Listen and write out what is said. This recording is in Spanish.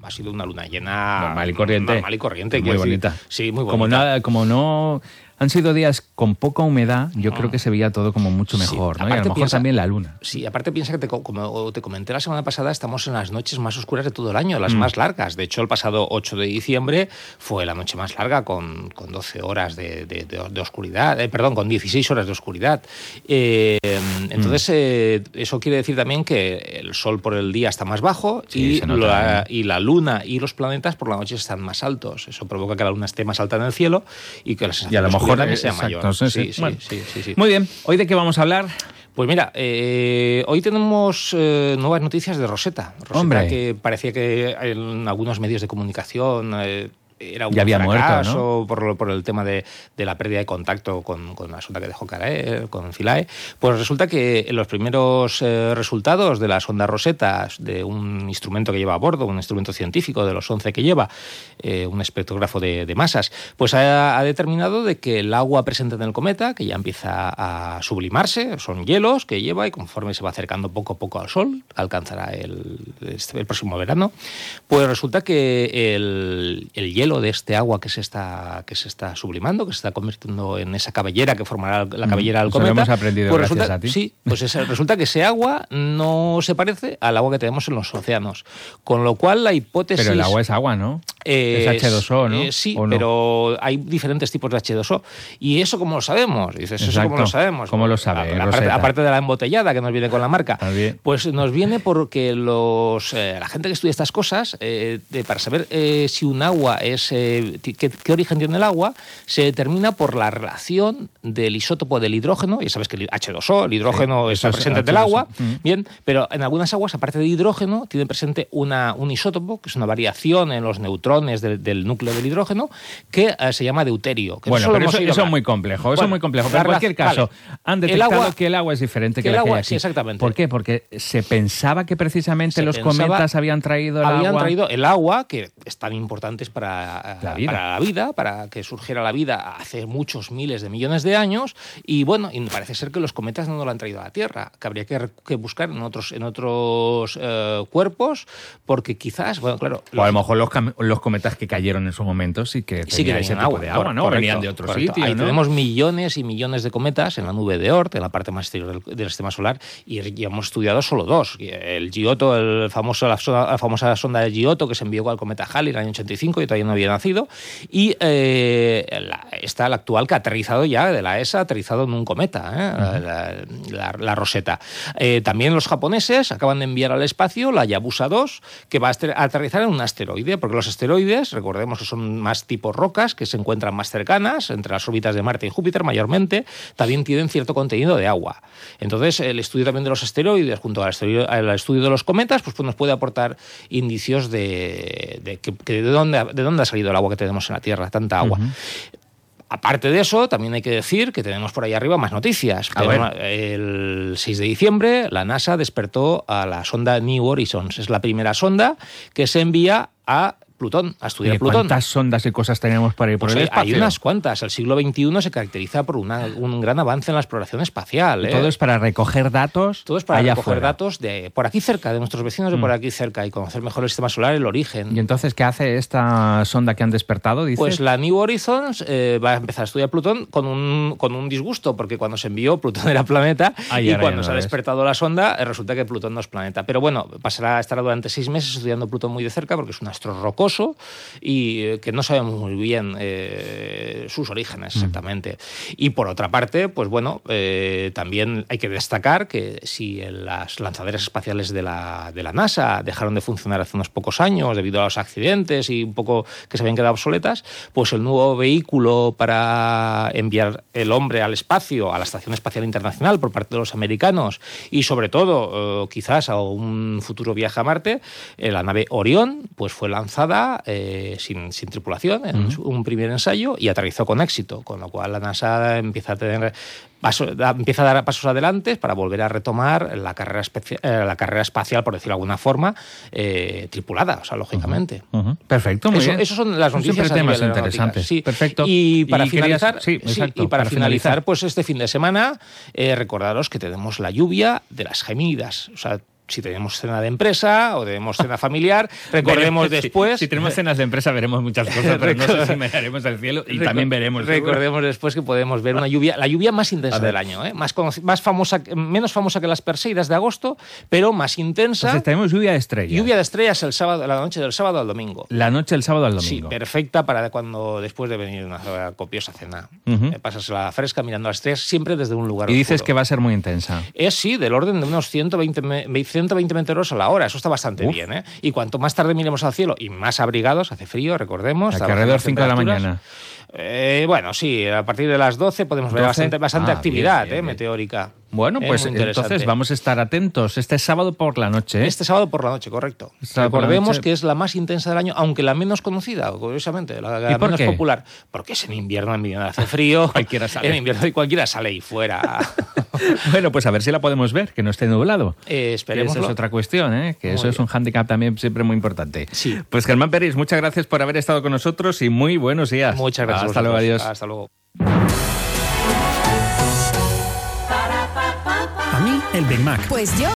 ha sido una luna llena normal y corriente. Normal y corriente. Muy bonita. Sí, muy bonita. Como no han sido días con poca humedad, yo creo que se veía todo como mucho mejor, sí, ¿no? Y a lo mejor también la luna. Sí, aparte piensa que, como te comenté la semana pasada, estamos en las noches más oscuras de todo el año, las más largas. De hecho, el pasado 8 de diciembre fue la noche más larga con 12 horas de oscuridad, perdón, con 16 horas de oscuridad. Entonces, eso quiere decir también que el sol por el día está más bajo y la luna y los planetas por la noche están más altos. Eso provoca que la luna esté más alta en el cielo y que la sensación de oscuridad también sea mayor. Sí. Sí. Muy bien. ¿Hoy de qué vamos a hablar? Pues mira, hoy tenemos nuevas noticias de Rosetta. Rosetta, que parecía que en algunos medios de comunicación era un ya había fracaso, muerto, ¿no? por el tema de la pérdida de contacto con la sonda que dejó caer, con Philae. Pues resulta que los primeros resultados de la sonda Rosetta, de un instrumento que lleva a bordo, un instrumento científico de los 11 que lleva, un espectrógrafo de masas, pues ha determinado de que el agua presente en el cometa, que ya empieza a sublimarse, son hielos que lleva y conforme se va acercando poco a poco al Sol, alcanzará el próximo verano, pues resulta que el hielo de este agua que se está sublimando, que se está convirtiendo en esa cabellera que formará la cabellera del cometa. Lo hemos aprendido pues gracias a ti. Sí, pues resulta que ese agua no se parece al agua que tenemos en los océanos. Con lo cual la hipótesis... Pero el agua es agua, ¿no? Es H2O, ¿no? Sí, no, pero hay diferentes tipos de H2O. ¿Y eso cómo lo sabemos? Dices, exacto. ¿Eso cómo lo sabemos? ¿Cómo lo sabe? Aparte de la embotellada que nos viene con la marca. Pues nos viene porque la gente que estudia estas cosas, para saber si un agua es qué origen tiene el agua, se determina por la relación del isótopo del hidrógeno. Ya sabes que el H2O, el hidrógeno está presente en el agua, bien, pero en algunas aguas, aparte de hidrógeno, tiene presente un isótopo, que es una variación en los neutrones del núcleo del hidrógeno, que se llama deuterio. Que bueno, pero eso es muy complejo, pero en cualquier caso, han detectado que el agua es diferente que la que hay aquí. Sí, exactamente. ¿Por qué? Porque se pensaba que precisamente cometas habían traído el agua, que es tan importante para la vida, para que surgiera la vida hace muchos miles de millones de años, y bueno, y parece ser que los cometas no lo han traído a la Tierra, que habría que buscar en otros cuerpos, porque quizás, bueno, claro... O a lo mejor los cometas que cayeron en su momento sí que tenían ese tipo de agua, ¿no? Correcto, venían de otro sitio, Ahí ¿no? tenemos millones y millones de cometas en la nube de Oort, en la parte más exterior del sistema solar, y hemos estudiado solo dos. El Giotto, la famosa sonda de Giotto, que se envió al cometa Halley en el año 85, y todavía no había nacido, y está el actual que ha aterrizado ya de la ESA, aterrizado en un cometa, la Rosetta. También los japoneses acaban de enviar al espacio la Hayabusa 2, que va a aterrizar en un asteroide, porque los asteroides, recordemos que son más tipo rocas, que se encuentran más cercanas, entre las órbitas de Marte y Júpiter mayormente, también tienen cierto contenido de agua. Entonces, el estudio también de los asteroides, junto al estudio de los cometas, pues nos puede aportar indicios de dónde ha salido el agua que tenemos en la Tierra, tanta agua. Aparte de eso, también hay que decir que tenemos por ahí arriba más noticias. El 6 de diciembre, la NASA despertó a la sonda New Horizons. Es la primera sonda que se envía a Plutón, a estudiar Plutón. ¿Cuántas sondas y cosas tenemos para ir por el espacio? Hay unas cuantas. El siglo XXI se caracteriza por un gran avance en la exploración espacial. ¿Todo es para recoger datos? Todo es para recoger datos de por aquí cerca, de nuestros vecinos de por aquí cerca, y conocer mejor el sistema solar, el origen. ¿Y entonces qué hace esta sonda que han despertado, dices? Pues la New Horizons va a empezar a estudiar Plutón con un disgusto, porque cuando se envió, Plutón era planeta, y cuando se ha despertado la sonda, resulta que Plutón no es planeta. Pero bueno, estará durante 6 meses estudiando Plutón muy de cerca, porque es un astro rocoso, y que no sabemos muy bien sus orígenes exactamente. Y por otra parte, pues bueno, también hay que destacar que si las lanzaderas espaciales de la NASA dejaron de funcionar hace unos pocos años debido a los accidentes y un poco que se habían quedado obsoletas, pues el nuevo vehículo para enviar el hombre al espacio, a la Estación Espacial Internacional por parte de los americanos, y sobre todo quizás a un futuro viaje a Marte, la nave Orión, pues fue lanzada sin tripulación en un primer ensayo y aterrizó con éxito, con lo cual la NASA empieza a dar pasos adelante para volver a retomar la carrera espacial, por decirlo de alguna forma, tripulada, o sea, lógicamente. Perfecto, muy bien. Esas son las noticias temas interesantes. Sí. Perfecto. Y para finalizar, pues este fin de semana, recordaros que tenemos la lluvia de las Gemínidas. O sea, si tenemos cena de empresa o tenemos cena familiar, recordemos después... Si tenemos cenas de empresa veremos muchas cosas, pero no sé si miraremos al cielo y también veremos... Recordemos después que podemos ver una lluvia, la lluvia más intensa del año, más famosa, menos famosa que las Perseidas de agosto, pero más intensa. Entonces tenemos lluvia de estrellas. Lluvia de estrellas la noche del sábado al domingo. La noche del sábado al domingo. Sí, perfecta para cuando después de venir una copiosa cena. Pasasla fresca mirando las estrellas, siempre desde un lugar oscuro. Y dices oscuro. Que va a ser muy intensa. Sí, del orden de unos 120 metros a la hora. Eso está bastante bien, ¿eh? Y cuanto más tarde miremos al cielo y más abrigados, hace frío, recordemos. Aquí alrededor 5 de la mañana. Bueno, sí, a partir de las 12 podemos ver bastante actividad bien. Meteórica. Bueno, pues entonces vamos a estar atentos este sábado por la noche. Este sábado por la noche, correcto. Recordemos que es la más intensa del año, aunque la menos conocida, curiosamente, la menos popular. Porque es en invierno, en invierno hace frío. Cualquiera sale. En invierno cualquiera sale y fuera. Bueno, pues a ver si la podemos ver, que no esté nublado. Esperemos. Eso es otra cuestión, que eso es un hándicap también siempre muy importante. Sí. Pues Germán Peris, muchas gracias por haber estado con nosotros y muy buenos días. Muchas gracias. Hasta luego, adiós. Hasta luego. A mí, el Big Mac. Pues yo